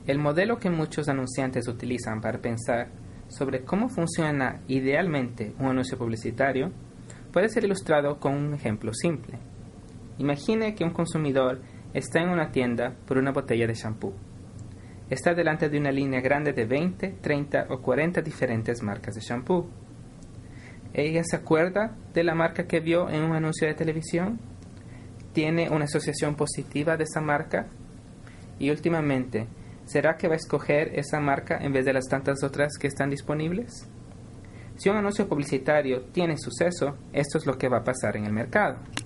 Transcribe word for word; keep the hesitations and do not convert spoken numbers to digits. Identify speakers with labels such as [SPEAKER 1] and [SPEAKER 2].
[SPEAKER 1] El modelo que muchos anunciantes utilizan para pensar sobre cómo funciona idealmente un anuncio publicitario puede ser ilustrado con un ejemplo simple. Imagine que un consumidor está en una tienda por una botella de shampoo. Está delante de una línea grande de veinte, treinta o cuarenta diferentes marcas de shampoo. ¿Ella se acuerda de la marca que vio en un anuncio de televisión? ¿Tiene una asociación positiva de esa marca? Y últimamente, ¿será que va a escoger esa marca en vez de las tantas otras que están disponibles? Si un anuncio publicitario tiene suceso, esto es lo que va a pasar en el mercado.